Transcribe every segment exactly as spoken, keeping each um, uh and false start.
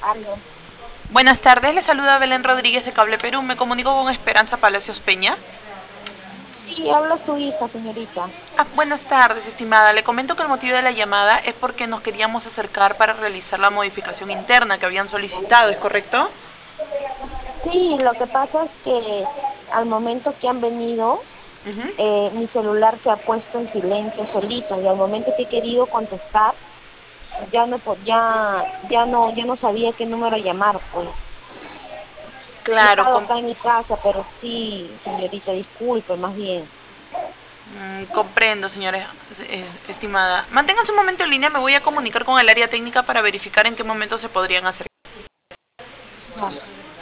Aló. Buenas tardes, le saluda Belén Rodríguez de Cable Perú. Me comunico con Esperanza Palacios Peña. Sí, habla su hija, señorita. Ah, buenas tardes, estimada. Le comento que el motivo de la llamada es porque nos queríamos acercar para realizar la modificación interna que habían solicitado, ¿es correcto? Sí, lo que pasa es que al momento que han venido, Ujú. eh, mi celular se ha puesto en silencio solito y al momento que he querido contestar, ya no, po- ya, ya no, ya no sabía qué número llamar, pues. He Claro, estado com- acá en mi casa, pero sí, señorita, disculpe, más bien. mm, comprendo, señora eh, estimada. Manténgase un momento en línea, me voy a comunicar con el área técnica para verificar en qué momento se podrían hacer. Ah,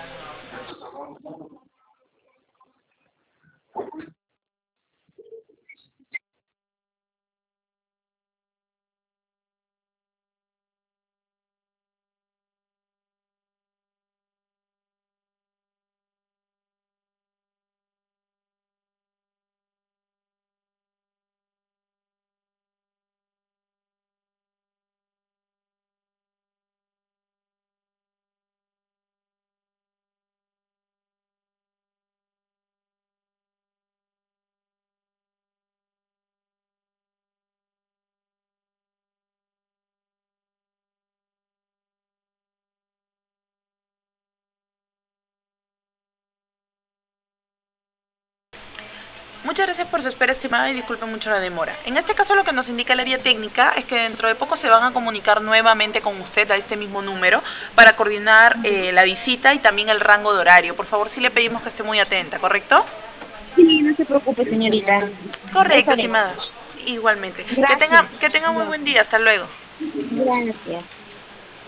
Muchas gracias por su espera, estimada, y disculpe mucho la demora. En este caso, lo que nos indica el área técnica es que dentro de poco se van a comunicar nuevamente con usted a este mismo número para coordinar eh, la visita y también el rango de horario. Por favor, sí le pedimos que esté muy atenta, ¿correcto? sí, no se preocupe, señorita. Correcto, Eso haremos. estimada. Igualmente. Que tenga, Gracias. que tenga muy Ya. buen día. Hasta luego. Gracias.